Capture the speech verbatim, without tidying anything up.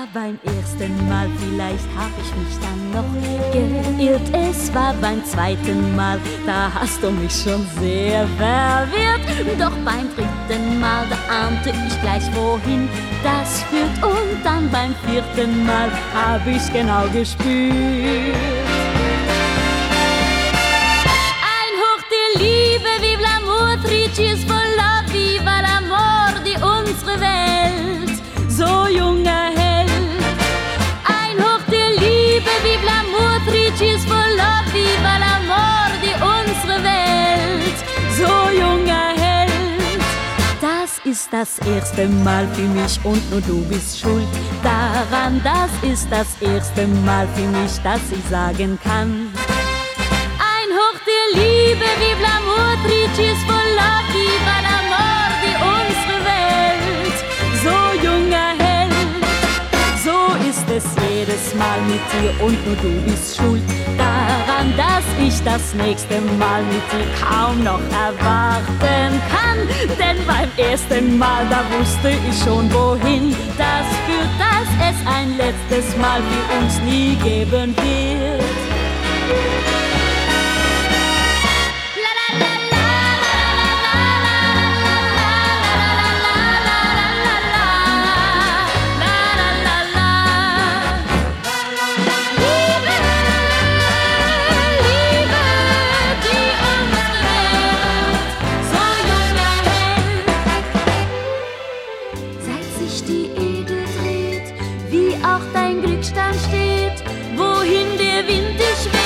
war beim ersten Mal, vielleicht hab ich mich dann noch geirrt. Es war beim zweiten Mal, da hast du mich schon sehr verwirrt. Doch beim dritten Mal, da ahnte ich gleich, wohin das führt. Und dann beim vierten Mal hab ich's genau gespürt. Ein Hoch der Liebe, vive l'amour, three cheers for love, viva l'amor, die unsere Welt so junger Held. Ein Hoch der Liebe, vive l'amour, three cheers for love, viva l'amor, die unsere Welt so junger Held. Das ist das erste Mal für mich und nur du bist schuld daran. Das ist das erste Mal für mich, dass ich sagen kann: Ein Hoch der Liebe, vive l'amour, three cheers for love, viva l'amor, die unsere Welt so junger Held. So ist es jedes Mal mit dir und nur du bist schuld daran, dass ich das nächste Mal mit dir kaum noch erwarten kann. Denn beim ersten Mal, da wusste ich schon, wohin das führt, dass es ein letztes Mal für uns nie geben wird. Steht, wohin der Wind dich weht.